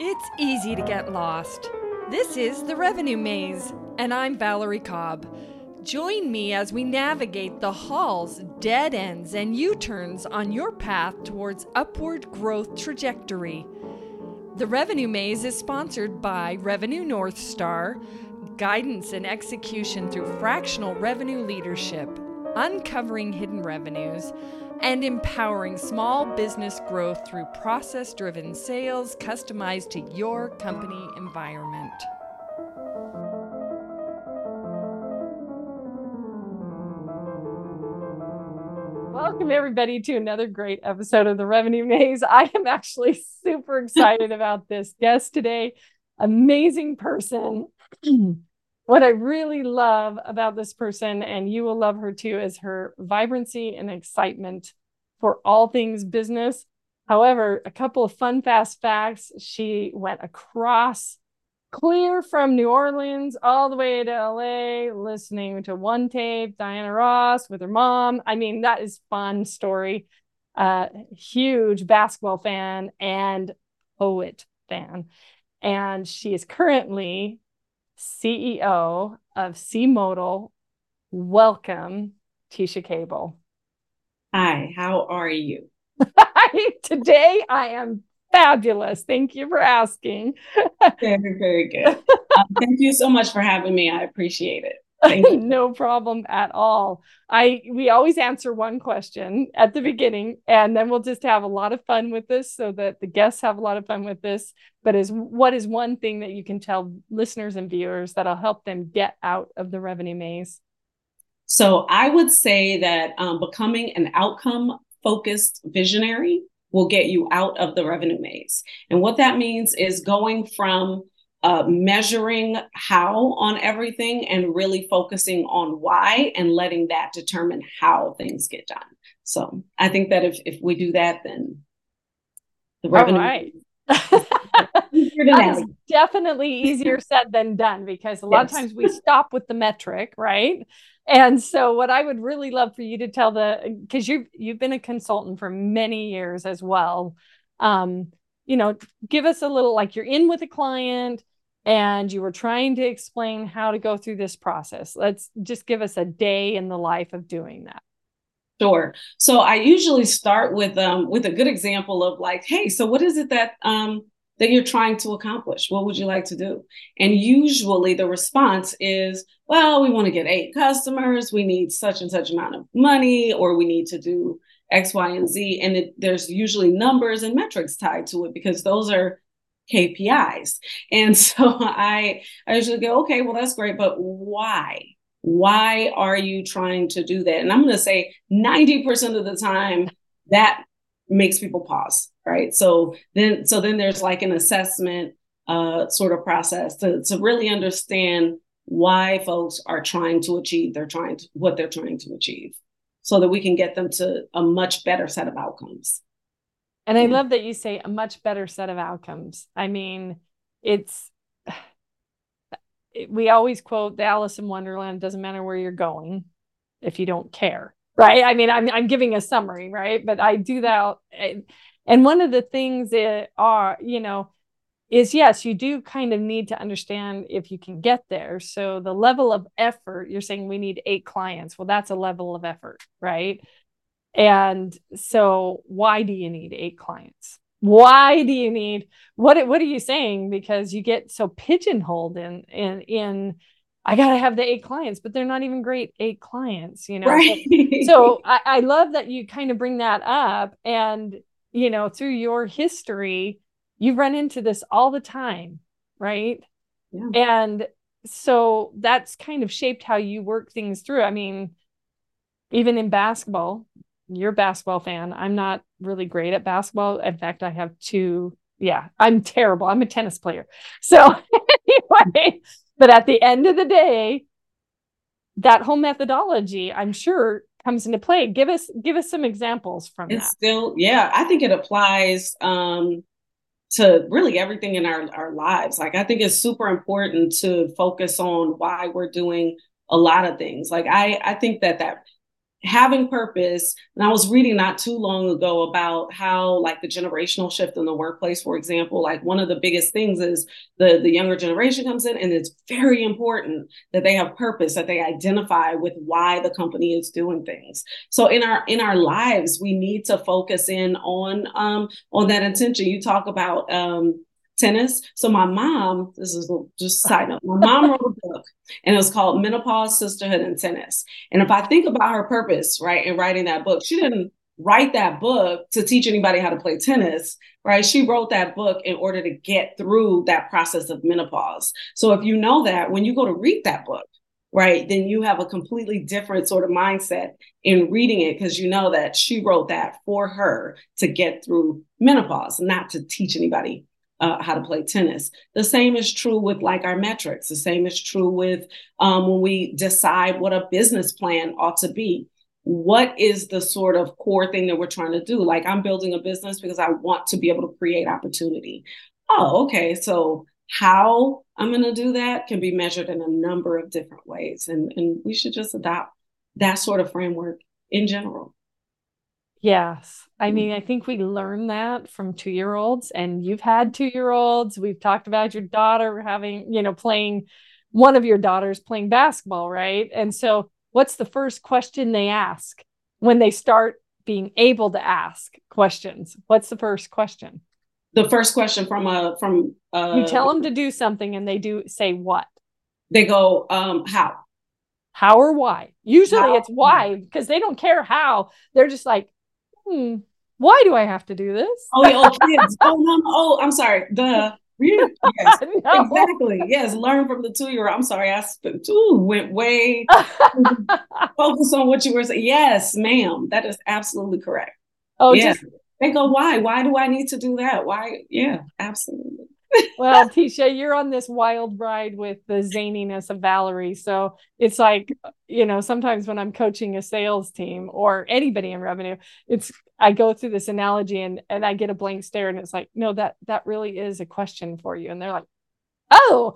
It's easy to get lost. This is The Revenue Maze, and I'm Valerie Cobb. Join me as we navigate the halls, dead ends, and U-turns on your path towards upward growth trajectory. The Revenue Maze is sponsored by Revenue North Star, guidance and execution through fractional revenue leadership, uncovering hidden revenues, and empowering small business growth through process-driven sales customized to your company environment. Welcome, everybody, to another great episode of The Revenue Maze. I am actually super excited about this guest today. Amazing person. What I really love about this person, and you will love her too, is her vibrancy and excitement for all things business. However, a couple of fun, fast facts. She went across clear from New Orleans all the way to LA, listening to one tape, Diana Ross with her mom. I mean, that is a fun story. Huge basketball fan and poet fan. And she is currently CEO of C-Modal. Welcome, Tisha Cable. Hi, how are you? Today I am fabulous. Thank you for asking. Very, very good. Thank you so much for having me. I appreciate it. Thank you. No problem at all. We always answer one question at the beginning, and then we'll just have a lot of fun with this so that the guests have a lot of fun with this. But what is one thing that you can tell listeners and viewers that'll help them get out of the revenue maze? So I would say that becoming an outcome-focused visionary will get you out of the revenue maze. And what that means is going from measuring how on everything and really focusing on why and letting that determine how things get done. So I think that if we do that, then the revenue. All right. That is definitely easier said than done, because a lot of times we stop with the metric, right? And so what I would really love for you to tell because you've been a consultant for many years as well. Give us a little, like, you're in with a client and you were trying to explain how to go through this process. Let's just give us a day in the life of doing that. Sure. So I usually start with a good example of, like, hey, so what is it that you're trying to accomplish? What would you like to do? And usually the response is, well, we want to get 8 customers. We need such and such amount of money, or we need to do X, Y, and Z. And there's usually numbers and metrics tied to it because those are KPIs. And so I usually go, okay, well, that's great, but why? Why are you trying to do that? And I'm going to say 90% of the time that makes people pause, right? So then there's like an assessment sort of process to really understand why folks are trying to achieve what they're trying to achieve, so that we can get them to a much better set of outcomes. And I love that you say a much better set of outcomes. I mean, we always quote the Alice in Wonderland, doesn't matter where you're going if you don't care, right? I mean, I'm giving a summary, right? But I do that. And one of the things is, yes, you do kind of need to understand if you can get there. So the level of effort, you're saying we need 8 clients. Well, that's a level of effort, right? And so why do you need 8 clients? Why do you need, what are you saying? Because you get so pigeonholed in I got to have the 8 clients, but they're not even great 8 clients, Right. So I love that you kind of bring that up. And, through your history, you run into this all the time, right? Yeah. And so that's kind of shaped how you work things through. I mean, even in basketball, you're a basketball fan. I'm not really great at basketball. In fact, I have 2. Yeah, I'm terrible. I'm a tennis player. So anyway, but at the end of the day, that whole methodology, I'm sure, comes into play. Give us some examples from that. Still, yeah, I think it applies to really everything in our lives. Like, I think it's super important to focus on why we're doing a lot of things. Like, I think that having purpose. And I was reading not too long ago about how like the generational shift in the workplace, for example, like one of the biggest things is the younger generation comes in, and it's very important that they have purpose, that they identify with why the company is doing things. So in our lives, we need to focus in on that intention. You talk about tennis. So my mom, this is just a side note, my mom wrote a book, and it was called Menopause, Sisterhood, and Tennis. And if I think about her purpose, right, in writing that book, she didn't write that book to teach anybody how to play tennis, right? She wrote that book in order to get through that process of menopause. So if you know that, when you go to read that book, right, then you have a completely different sort of mindset in reading it, because you know that she wrote that for her to get through menopause, not to teach anybody how to play tennis. The same is true with like our metrics. The same is true with when we decide what a business plan ought to be. What is the sort of core thing that we're trying to do? Like, I'm building a business because I want to be able to create opportunity. Oh, okay. So how I'm going to do that can be measured in a number of different ways. And we should just adopt that sort of framework in general. Yes. I mean, I think we learn that from 2-year-olds, and you've had 2-year-olds. We've talked about your daughter having, playing one of your daughters playing basketball, right? And so, what's the first question they ask when they start being able to ask questions? What's the first question? The first question You tell them to do something and they do say what? they go, how? How or why? Usually How? it's why, because they don't care how. They're just like, why do I have to do this? Oh, yeah, oh, kids. Oh, no, no. Oh, I'm sorry. Yes, No. exactly. Yes, learn from the 2-year-old. I'm sorry, went way focus on what you were saying. Yes, ma'am, that is absolutely correct. Oh, Yeah, just they go, why? Why do I need to do that? Why? Yeah, absolutely. well, Tisha, you're on this wild ride with the zaniness of Valerie. So it's like, sometimes when I'm coaching a sales team or anybody in revenue, I go through this analogy and I get a blank stare, and it's like, no, that really is a question for you. And they're like, oh.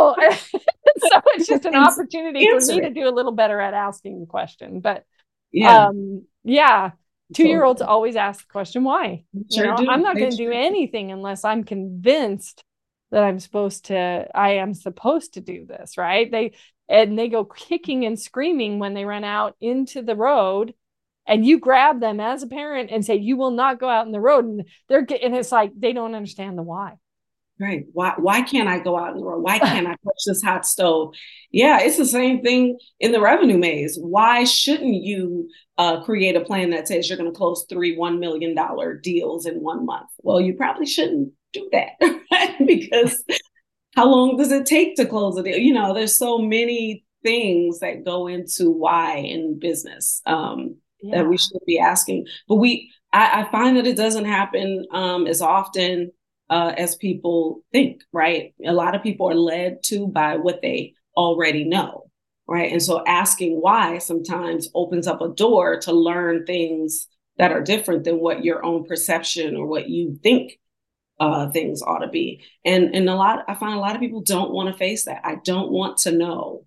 So it's just an opportunity for me to do a little better at asking the question. But yeah, yeah, 2-year-olds totally. always ask the question, why? Sure do. I'm not They going to do sure do. anything unless I'm convinced that I am supposed to do this, right? They go kicking and screaming when they run out into the road, and you grab them as a parent and say, you will not go out in the road. And it's like, they don't understand the why. Right. Why can't I go out in the road? Why can't I touch this hot stove? Yeah, it's the same thing in the revenue maze. Why shouldn't you create a plan that says you're going to close 3 $1 million deals in 1 month? Well, you probably shouldn't do that, right? Because how long does it take to close a deal? There's so many things that go into why in business that we should be asking. But I find that it doesn't happen as often as people think, right? A lot of people are led to by what they already know, right? And so asking why sometimes opens up a door to learn things that are different than what your own perception or what you think things ought to be. And I find a lot of people don't want to face that. I don't want to know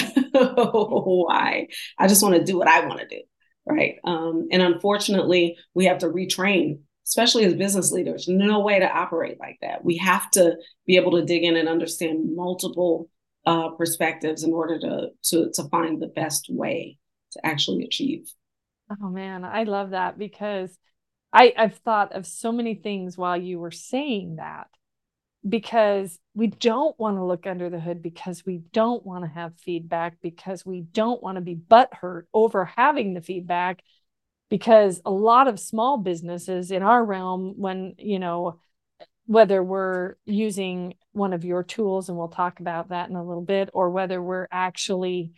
why. I just want to do what I want to do, right? And unfortunately, we have to retrain, especially as business leaders. No way to operate like that. We have to be able to dig in and understand multiple perspectives in order to find the best way to actually achieve. Oh man, I love that, because I've thought of so many things while you were saying that, because we don't want to look under the hood, because we don't want to have feedback, because we don't want to be butthurt over having the feedback, because a lot of small businesses in our realm, when, whether we're using one of your tools, and we'll talk about that in a little bit, or whether we're actually,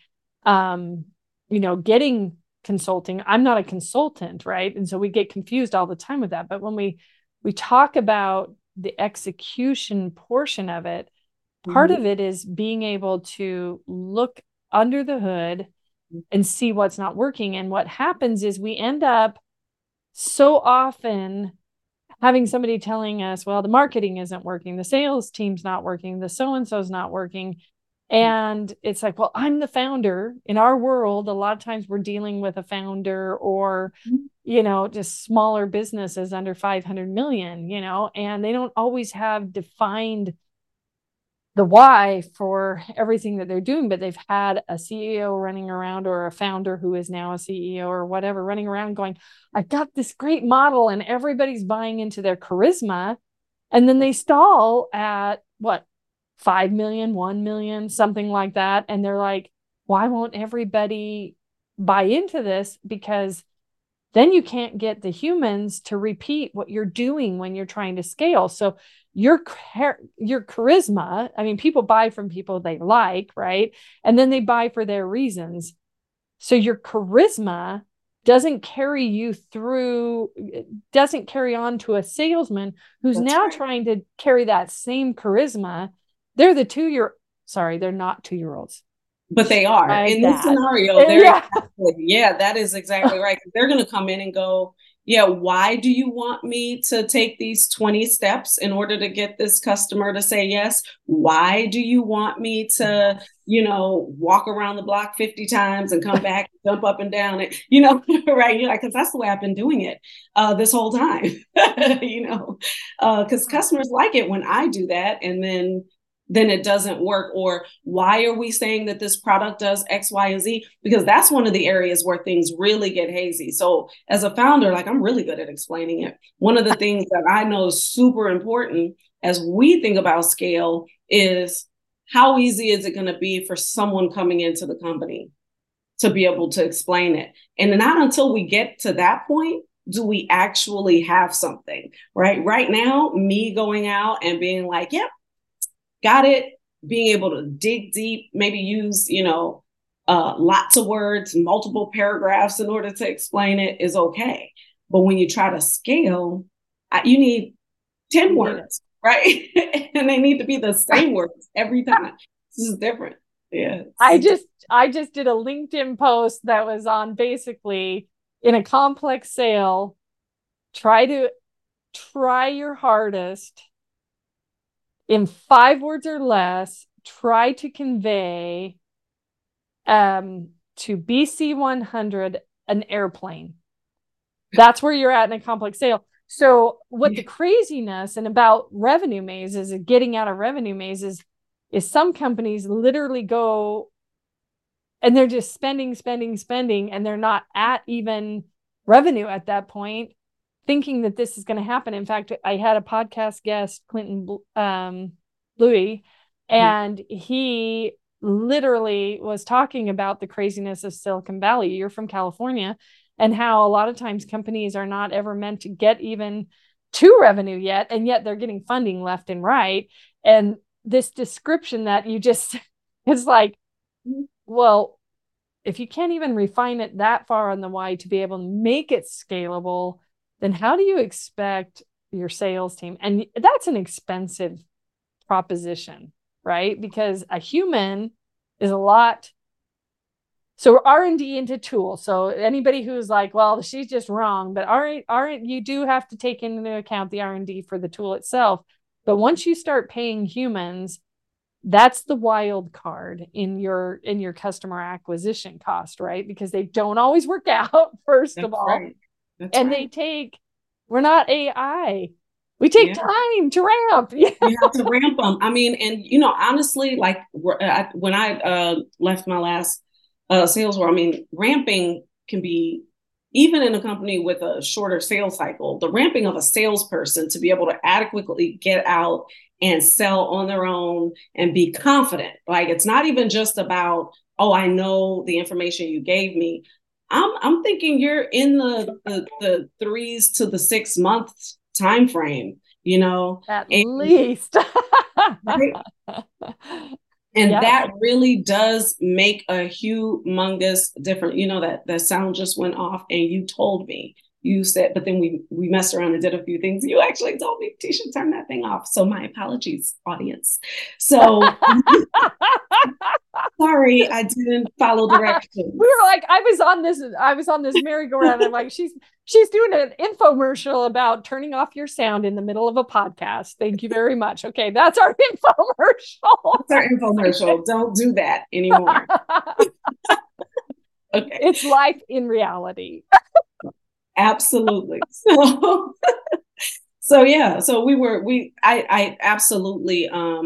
getting consulting. I'm not a consultant, right? And so we get confused all the time with that. But when we talk about the execution portion of it, part of it is being able to look under the hood and see what's not working. And what happens is we end up so often having somebody telling us, well, the marketing isn't working, the sales team's not working, the so-and-so's not working. And it's like, well, I'm the founder. In our world, a lot of times we're dealing with a founder or, just smaller businesses under 500 million, and they don't always have defined the why for everything that they're doing, but they've had a CEO running around or a founder who is now a CEO or whatever running around going, I've got this great model and everybody's buying into their charisma. And then they stall at what, 5 million, 1 million, something like that. And they're like, why won't everybody buy into this? Because then you can't get the humans to repeat what you're doing when you're trying to scale. So your charisma, I mean, people buy from people they like, right? And then they buy for their reasons. So your charisma doesn't carry you through, doesn't carry on to a salesman who's now trying to carry that same charisma. They're they're not 2-year-olds. But they are in this scenario. That is exactly right. They're going to come in and go, yeah, why do you want me to take these 20 steps in order to get this customer to say yes? Why do you want me to, walk around the block 50 times and come back, jump up and down it, right? Because that's the way I've been doing it this whole time, because customers like it when I do that. And then it doesn't work. Or why are we saying that this product does X, Y, and Z? Because that's one of the areas where things really get hazy. So as a founder, I'm really good at explaining it. One of the things that I know is super important as we think about scale is how easy is it going to be for someone coming into the company to be able to explain it? And not until we get to that point do we actually have something, right? Right now, me going out and being like, yep, got it, being able to dig deep, maybe use, lots of words, multiple paragraphs in order to explain it is okay. But when you try to scale, you need 10 words, right? And they need to be the same words every time. This is different. Yeah. I just did a LinkedIn post that was on basically in a complex sale, try your hardest in 5 words or less, try to convey to BC 100 an airplane. That's where you're at in a complex sale. So what the craziness and about Revenue Maze is getting out of Revenue Maze is some companies literally go and they're just spending, and they're not at even revenue at that point, thinking that this is going to happen. In fact, I had a podcast guest, Clinton Louis, and he literally was talking about the craziness of Silicon Valley. You're from California, and how a lot of times companies are not ever meant to get even to revenue yet, and yet they're getting funding left and right. And this description that you just is like, well, if you can't even refine it that far on the why to be able to make it scalable, then how do you expect your sales team? And that's an expensive proposition, right? Because a human is a lot. So R&D into tools. So anybody who's like, well, she's just wrong, but you do have to take into account the R&D for the tool itself. But once you start paying humans, that's the wild card in your customer acquisition cost, right? Because they don't always work out, first of all. Right. We're not AI. We take time to ramp. You have to ramp them. I mean, and honestly, when I left my last sales role, I mean, ramping can be, even in a company with a shorter sales cycle, the ramping of a salesperson to be able to adequately get out and sell on their own and be confident. It's not even just about, oh, I know the information you gave me. I'm thinking you're in the 3 to the 6 months time frame, at least. Right? And that really does make a humongous difference. That sound just went off and you told me. You said, but then we messed around and did a few things. You actually told me, Tisha, turn that thing off. So my apologies, audience. So sorry, I didn't follow directions. We were like, I was on this merry-go-round. I'm like, She's doing an infomercial about turning off your sound in the middle of a podcast. Thank you very much. Okay, that's our infomercial. That's our infomercial. Don't do that anymore. Okay. It's life in reality. Absolutely. So yeah, so I absolutely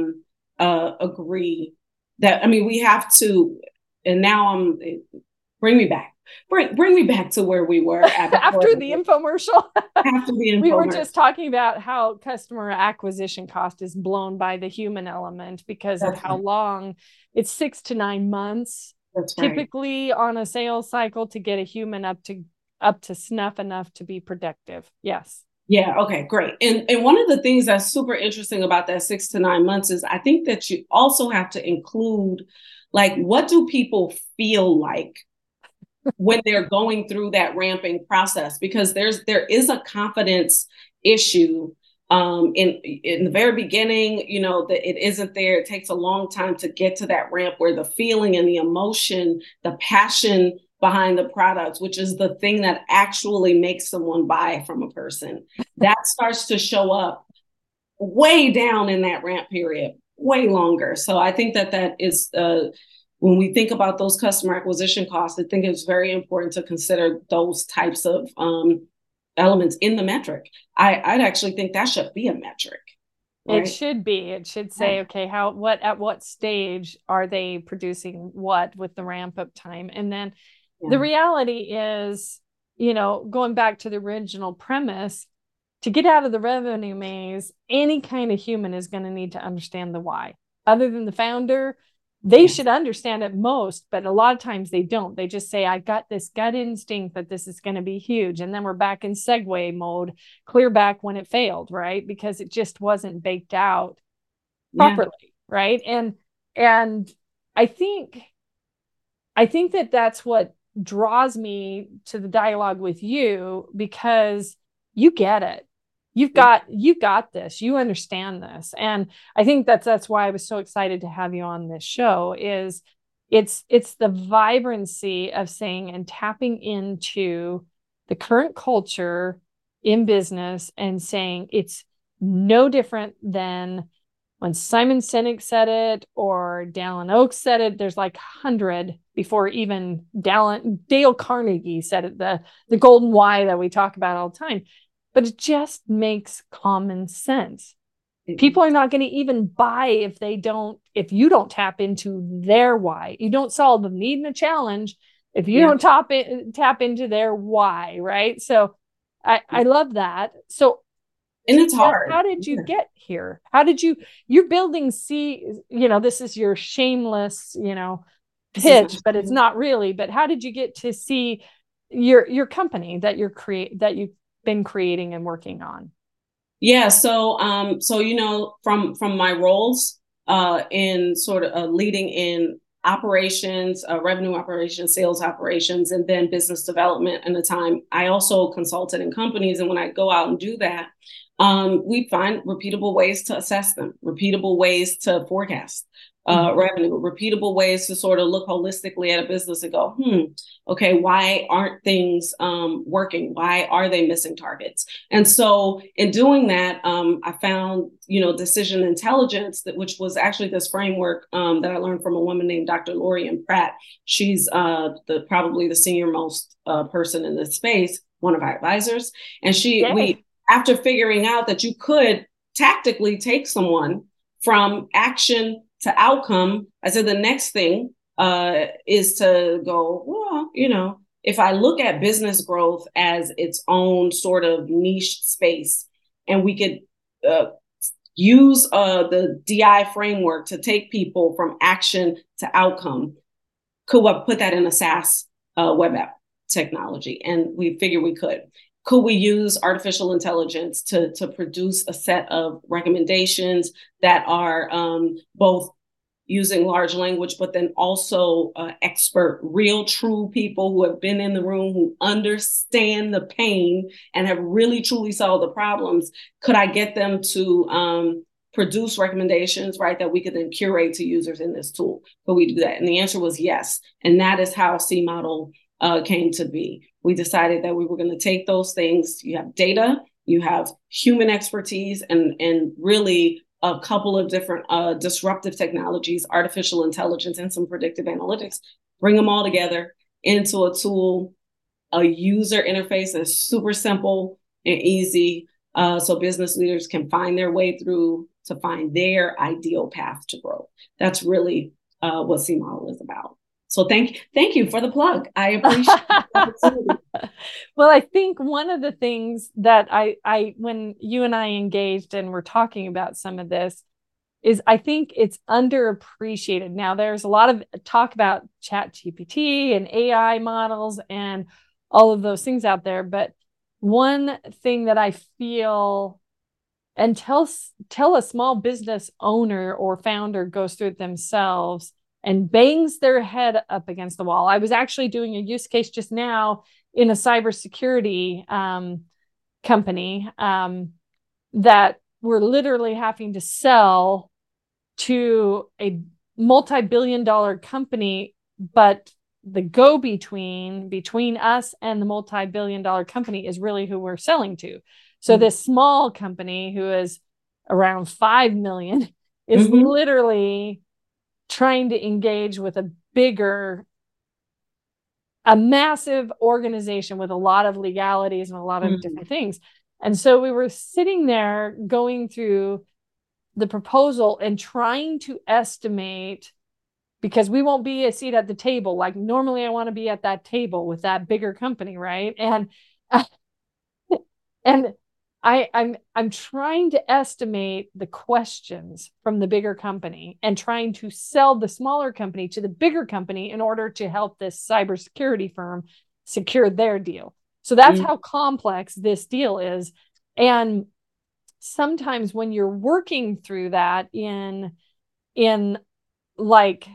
agree that, I mean, we have to, and now bring me back. Bring me back to where we were after the infomercial. After the infomercial. We were just talking about how customer acquisition cost is blown by the human element because of how long. It's 6 to 9 months typically on a sales cycle to get a human up to snuff enough to be productive. Yes. Yeah. Okay, great. And one of the things that's super interesting about that 6 to 9 months is I think that you also have to include, like, what do people feel like when they're going through that ramping process? Because there is a confidence issue in the very beginning, you know, that it isn't there. It takes a long time to get to that ramp where the feeling and the emotion, the passion behind the products, which is the thing that actually makes someone buy from a person, that starts to show up way down in that ramp period, way longer. So I think that is, when we think about those customer acquisition costs, I think it's very important to consider those types of elements in the metric. I'd actually think that should be a metric. Right? It should be. It should say, okay, at what stage are they producing what with the ramp up time? And then the reality is, you know, going back to the original premise, to get out of the revenue maze, any kind of human is going to need to understand the why. Other than the founder, they should understand it most, but a lot of times they don't. They just say, I got this gut instinct that this is going to be huge. And then we're back in segue mode, clear back when it failed, right? Because it just wasn't baked out properly, right? And I think that that's what draws me to the dialogue with you, because you get it. You've got this, you understand this. And I think that's why I was so excited to have you on this show. Is it's the vibrancy of saying and tapping into the current culture in business and saying it's no different than when Simon Sinek said it or Dallin Oaks said it. There's like 100 before even Dale Carnegie said it, the golden why that we talk about all the time. But it just makes common sense. People are not going to even buy if you don't tap into their why. You don't solve a need and a challenge if you don't tap into their why, right? So I love that. So, and it's hard. How did you get here? How did you're building this is your shameless, pitch, but it's not really. But how did you get to see your company that you've been creating and working on? Yeah. So from my roles in sort of leading in operations, revenue operations, sales operations, and then business development at the time, I also consulted in companies. And when I go out and do that, we find repeatable ways to assess them, repeatable ways to forecast revenue, repeatable ways to sort of look holistically at a business and go, okay, why aren't things working? Why are they missing targets? And so in doing that, I found, decision intelligence, which was actually this framework that I learned from a woman named Dr. Lorian Pratt. She's probably the senior most person in this space, one of our advisors. And after figuring out that you could tactically take someone from action to outcome, I said the next thing is to go, well, if I look at business growth as its own sort of niche space, and we could use the DI framework to take people from action to outcome, could we put that in a SaaS web app technology? And we figured we could. Could we use artificial intelligence to produce a set of recommendations that are both using large language, but then also expert, real, true people who have been in the room, who understand the pain and have really, truly solved the problems? Could I get them to produce recommendations, right, that we could then curate to users in this tool? Could we do that? And the answer was yes. And that is how C-Model came to be. We decided that we were going to take those things. You have data, you have human expertise, and really a couple of different disruptive technologies, artificial intelligence, and some predictive analytics. Bring them all together into a tool, a user interface that's super simple and easy, so business leaders can find their way through to find their ideal path to growth. That's really what C-Model is about. So thank you for the plug. I appreciate the opportunity. Well, I think one of the things that I when you and I engaged and we're talking about some of this is I think it's underappreciated. Now, there's a lot of talk about ChatGPT and AI models and all of those things out there. But one thing that I feel, until a small business owner or founder goes through it themselves and bangs their head up against the wall. I was actually doing a use case just now in a cybersecurity company that we're literally having to sell to a multi-billion-dollar company, but the between us and the multi-billion-dollar company is really who we're selling to. So this small company who is around 5 million is literally trying to engage with a massive organization with a lot of legalities and a lot of different things. And so we were sitting there going through the proposal and trying to estimate, because we won't be a seat at the table. Like normally I want to be at that table with that bigger company, right? And I'm trying to estimate the questions from the bigger company and trying to sell the smaller company to the bigger company in order to help this cybersecurity firm secure their deal. So that's how complex this deal is. And sometimes when you're working through that in like,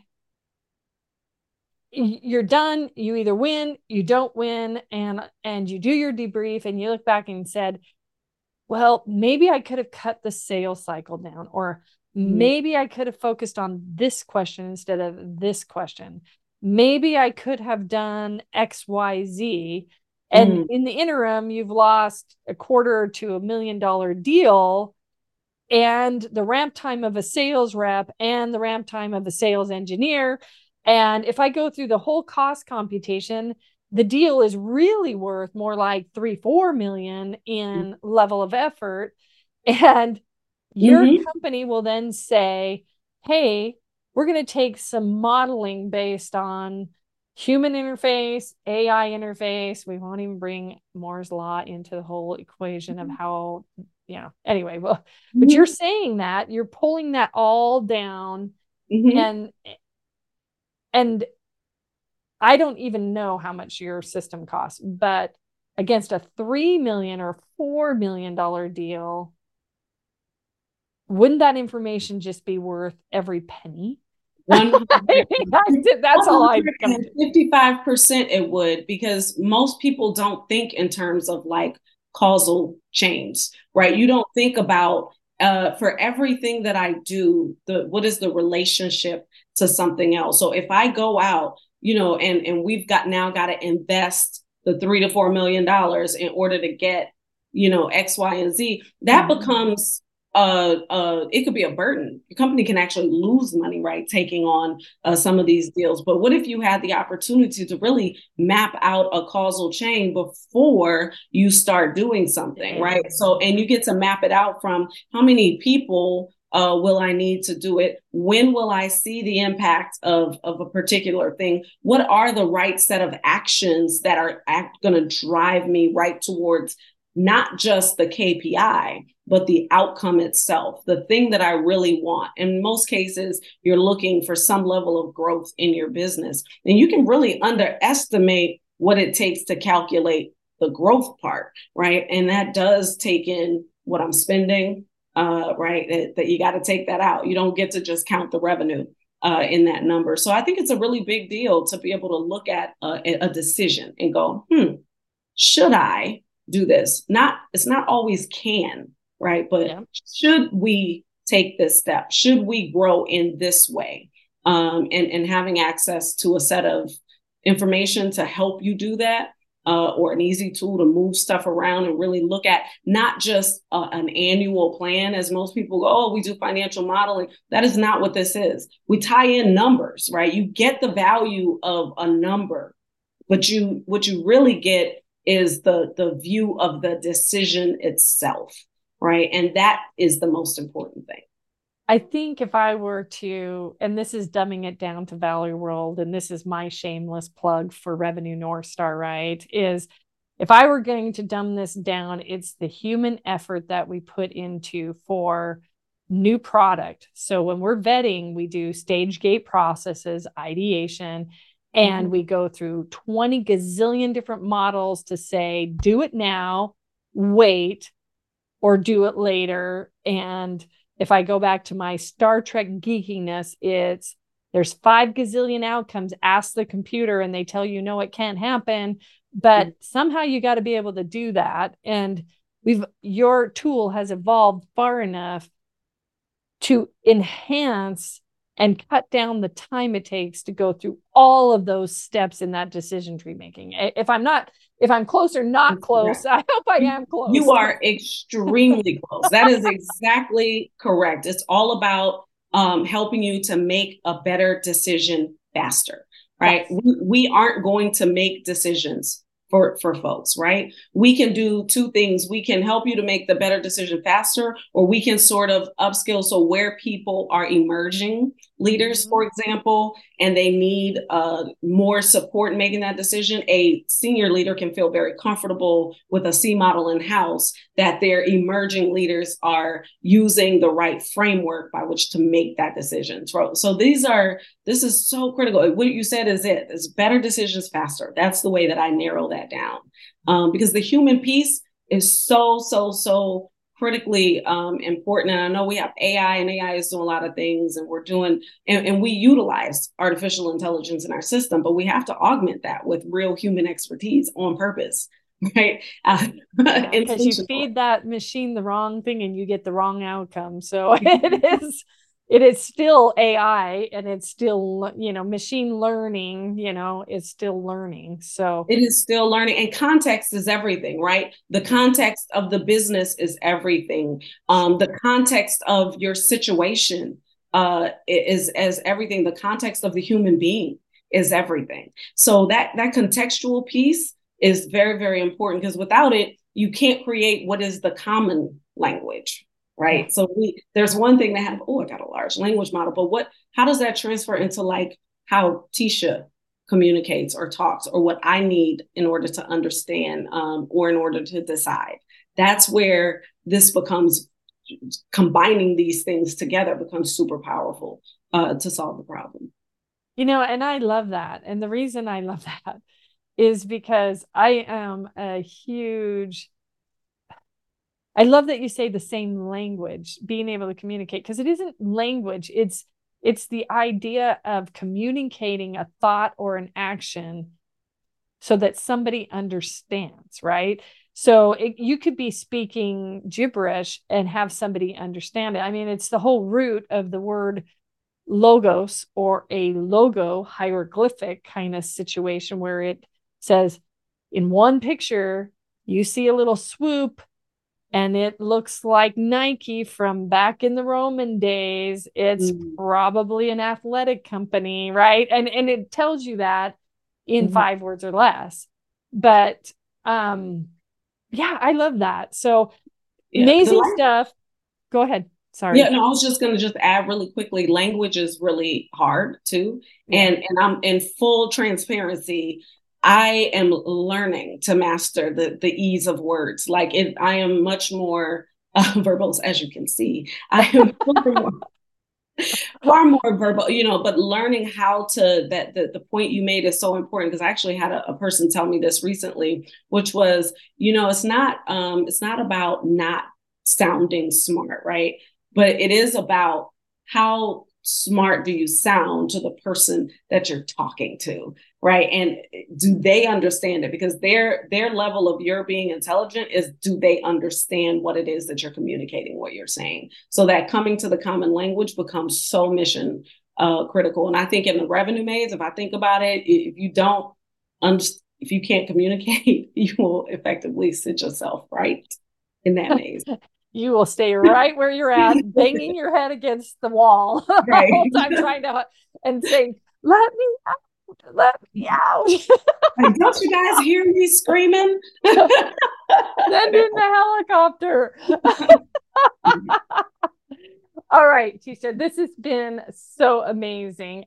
you're done, you either win, you don't win, and you do your debrief and you look back and said, well, maybe I could have cut the sales cycle down, or maybe I could have focused on this question instead of this question. Maybe I could have done X, Y, Z. And in the interim, you've lost $250,000 to $1 million deal, and the ramp time of a sales rep and the ramp time of a sales engineer. And if I go through the whole cost computation, the deal is really worth more like 3-4 million in level of effort. And your company will then say, hey, we're going to take some modeling based on human interface, AI interface. We won't even bring Moore's law into the whole equation of how, anyway, well, but you're saying that you're pulling that all down, and I don't even know how much your system costs, but against a $3 million or $4 million deal, wouldn't that information just be worth every penny? 100%. That's all I 55% it would, because most people don't think in terms of like causal chains, right? You don't think about for everything that I do, what is the relationship to something else? So if I go out, and we've got to invest the $3 to $4 million in order to get, X, Y, and Z, that becomes it could be a burden. Your company can actually lose money, right, taking on some of these deals. But what if you had the opportunity to really map out a causal chain before you start doing something, right? So, and you get to map it out from how many people will I need to do it? When will I see the impact of a particular thing? What are the right set of actions that are going to drive me right towards not just the KPI, but the outcome itself, the thing that I really want? In most cases, you're looking for some level of growth in your business. And you can really underestimate what it takes to calculate the growth part, right? And that does take in what I'm spending, right? That you got to take that out. You don't get to just count the revenue in that number. So I think it's a really big deal to be able to look at a decision and go, should I do this? It's not always can, right? But should we take this step? Should we grow in this way? And having access to a set of information to help you do that, or an easy tool to move stuff around and really look at not just an annual plan, as most people go, oh, we do financial modeling. That is not what this is. We tie in numbers, right? You get the value of a number, but what you really get is the view of the decision itself, right? And that is the most important thing. I think if I were to, and this is dumbing it down to Valley World, and this is my shameless plug for Revenue North Star, right? Is if I were going to dumb this down, it's the human effort that we put into for new product. So when we're vetting, we do stage gate processes, ideation, and we go through 20 gazillion different models to say, do it now, wait, or do it later. And if I go back to my Star Trek geekiness, there's 5 gazillion outcomes. Ask the computer and they tell you, no, it can't happen. But somehow you got to be able to do that. And your tool has evolved far enough to enhance and cut down the time it takes to go through all of those steps in that decision tree making. If I'm close or not close, I hope I am close. You are extremely close. That is exactly correct. It's all about helping you to make a better decision faster, right? Yes. We aren't going to make decisions for folks, right? We can do 2 things. We can help you to make the better decision faster, or we can sort of upskill. So where people are emerging leaders, for example, and they need more support in making that decision, a senior leader can feel very comfortable with a C model in-house that their emerging leaders are using the right framework by which to make that decision. So this is so critical. What you said is it's better decisions faster. That's the way that I narrow that down, because the human piece is so critically important. And I know we have AI, and AI is doing a lot of things, and we're doing, and we utilize artificial intelligence in our system, but we have to augment that with real human expertise on purpose, right? Because you feed that machine the wrong thing and you get the wrong outcome. So it is still AI, and it's still, machine learning, it's still learning. So it is still learning, and context is everything, right? The context of the business is everything. The context of your situation is as everything. The context of the human being is everything. So that contextual piece is very, very important, because without it, you can't create what is the common language. Right. Yeah. So there's one thing to have, I got a large language model, but how does that transfer into like how Tisha communicates or talks, or what I need in order to understand, or in order to decide? That's where this becomes, combining these things together becomes super powerful to solve the problem. And I love that. And the reason I love that is because I am I love that you say the same language, being able to communicate, because it isn't language. It's the idea of communicating a thought or an action so that somebody understands, right? So you could be speaking gibberish and have somebody understand it. I mean, it's the whole root of the word logos, or a logo hieroglyphic kind of situation, where it says in one picture, you see a little swoop, and it looks like Nike from back in the Roman days. It's probably an athletic company, right? And it tells you that in 5 words or less. But I love that. So amazing stuff. Go ahead. Sorry. Yeah, no, I was just going to add really quickly. Language is really hard too. Yeah. And I'm in full transparency. I am learning to master the ease of words. Like I am much more verbose, as you can see. I am far more verbal, but learning how to, the point you made is so important, because I actually had a person tell me this recently, which was, it's not about not sounding smart, right? But it is about how smart do you sound to the person that you're talking to, right? And do they understand it? Because their level of your being intelligent is, do they understand what it is that you're communicating, what you're saying? So that coming to the common language becomes so mission critical. And I think in the revenue maze, if I think about it, if you can't communicate, you will effectively sit yourself right in that maze. You will stay right where you're at, banging your head against the wall Right. the whole time, trying to and saying, "Let me out, let me out." Like, don't you guys hear me screaming? Send in the helicopter. All right, Tisha, this has been so amazing.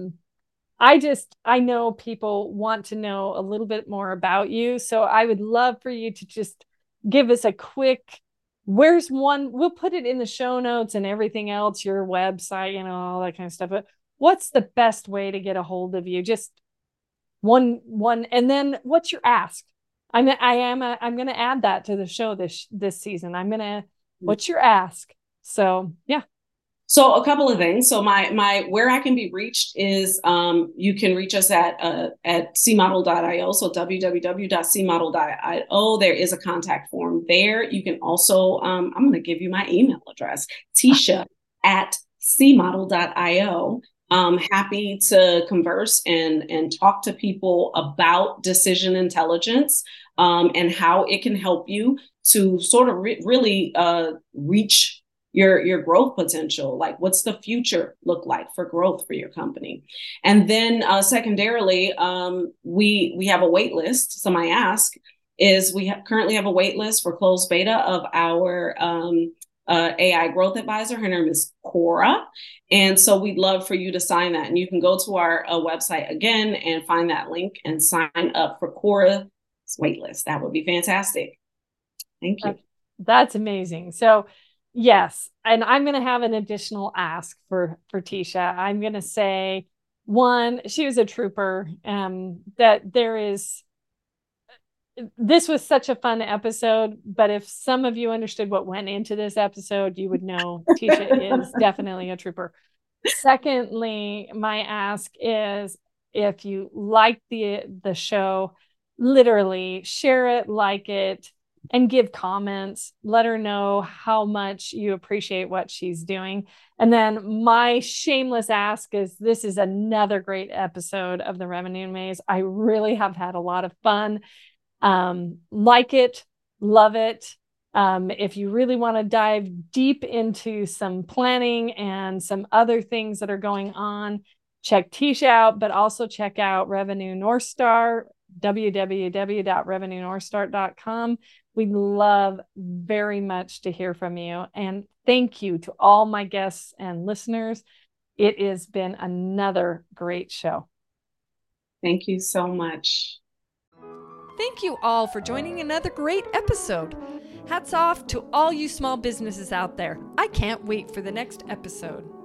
I know people want to know a little bit more about you. So I would love for you to just give us a quick, we'll put it in the show notes and everything else, your website, all that kind of stuff. But what's the best way to get a hold of you? Just one, and then what's your ask? I'm going to add that to the show this season. what's your ask? So, yeah. So a couple of things. So my where I can be reached is you can reach us at cmodel.io. So www.cmodel.io. There is a contact form there. You can also I'm going to give you my email address, Tisha at cmodel.io. Happy to converse and talk to people about decision intelligence and how it can help you to sort of really reach your growth potential. Like, what's the future look like for growth for your company? And then secondarily, we have a wait list. So my ask is currently have a wait list for closed beta of our AI growth advisor. Her name is Cora. And so we'd love for you to sign that. And you can go to our website again and find that link and sign up for Cora's waitlist. That would be fantastic. Thank you. That's amazing. So yes, and I'm going to have an additional ask for Tisha. I'm going to say, one, she was a trooper. This was such a fun episode, but if some of you understood what went into this episode, you would know Tisha is definitely a trooper. Secondly, my ask is, if you like the show, literally share it, like it, and give comments. Let her know how much you appreciate what she's doing. And then my shameless ask is, this is another great episode of the Revenue Maze. I really have had a lot of fun. Like it, love it. If you really want to dive deep into some planning and some other things that are going on, check Tisha out, but also check out Revenue North Star, www.revenuenorthstar.com. We'd love very much to hear from you. And thank you to all my guests and listeners. It has been another great show. Thank you so much. Thank you all for joining another great episode. Hats off to all you small businesses out there. I can't wait for the next episode.